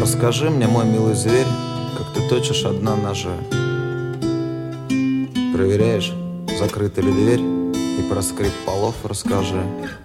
Расскажи мне, мой милый зверь, как ты точишь одна ножа. Проверяешь, закрыта ли дверь, и про скрип полов расскажи.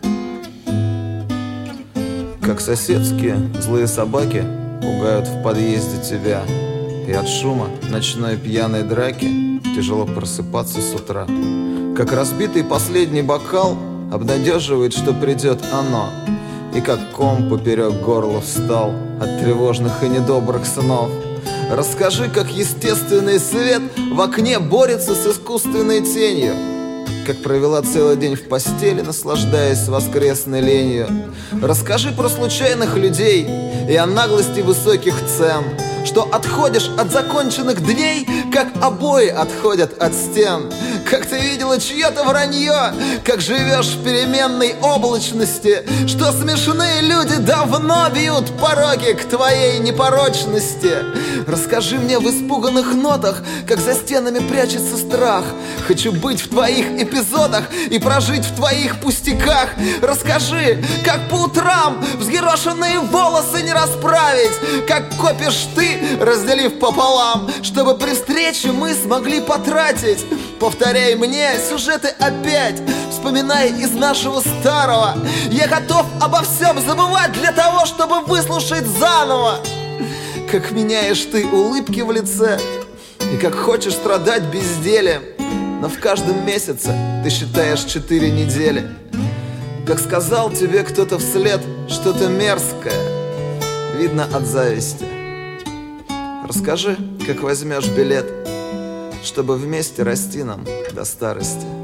Как соседские злые собаки пугают в подъезде тебя, и от шума ночной пьяной драки тяжело просыпаться с утра. Как разбитый последний бокал обнадеживает, что придет оно, и как ком поперек горла встал от тревожных и недобрых снов. Расскажи, как естественный свет в окне борется с искусственной тенью, как провела целый день в постели, наслаждаясь воскресной ленью. Расскажи про случайных людей и о наглости высоких цен, что отходишь от законченных дней, как обои отходят от стен. Как ты видела чье-то вранье, как живешь в переменной облачности, что смешные люди давно бьют пороги к твоей непорочности. Расскажи мне в испуганных нотах, как за стенами прячется страх. Хочу быть в твоих эпизодах и прожить в твоих пустяках. Расскажи, как по утрам взъерошенные волосы не расправить, как копишь ты, разделив пополам, чтобы при встрече мы смогли потратить. Повторяй мне сюжеты опять, вспоминай из нашего старого. Я готов обо всем забывать для того, чтобы выслушать заново. Как меняешь ты улыбки в лице, и как хочешь страдать бездельем, но в каждом месяце ты считаешь 4 недели. Как сказал тебе кто-то вслед что-то мерзкое, видно от зависти. Расскажи, как возьмешь билет, чтобы вместе расти нам до старости.